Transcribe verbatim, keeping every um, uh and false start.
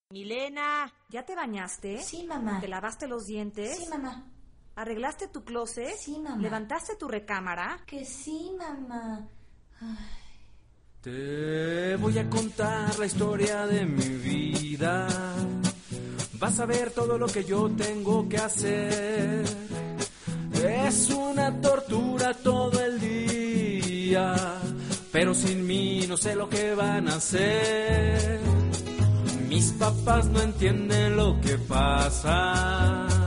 Milena, ¿ya te bañaste? Sí, mamá. ¿Te lavaste los dientes? Sí, mamá. ¿Arreglaste tu closet? Sí, mamá. ¿Levantaste tu recámara? Que sí, mamá. Ay. Te voy a contar la historia de mi vida. Vas a ver todo lo que yo tengo que hacer. Es una tortura todo el día, pero sin mí no sé lo que van a hacer. Mis papás no entienden lo que pasa.